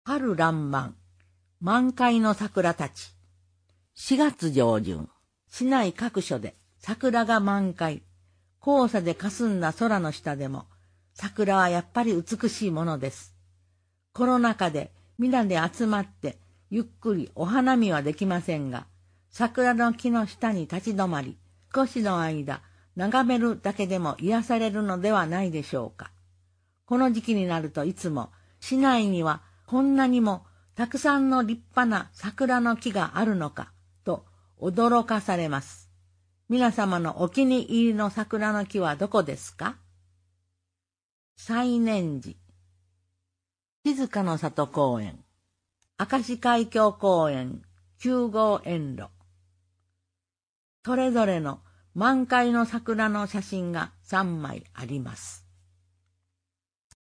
春爛漫、満開の桜たち。4月上旬、市内各所で桜が満開。黄砂で霞んだ空の下でも、桜はやっぱり美しいものです。コロナ禍で皆で集まってゆっくりお花見はできませんが、桜の木の下に立ち止まり、少しの間眺めるだけでも癒されるのではないでしょうか。この時期になるといつも市内にはこんなにもたくさんの立派な桜の木があるのかと驚かされます。皆様のお気に入りの桜の木はどこですか？西念寺、静かの里公園、明石海峡公園9号園路。それぞれの満開の桜の写真が3枚あります。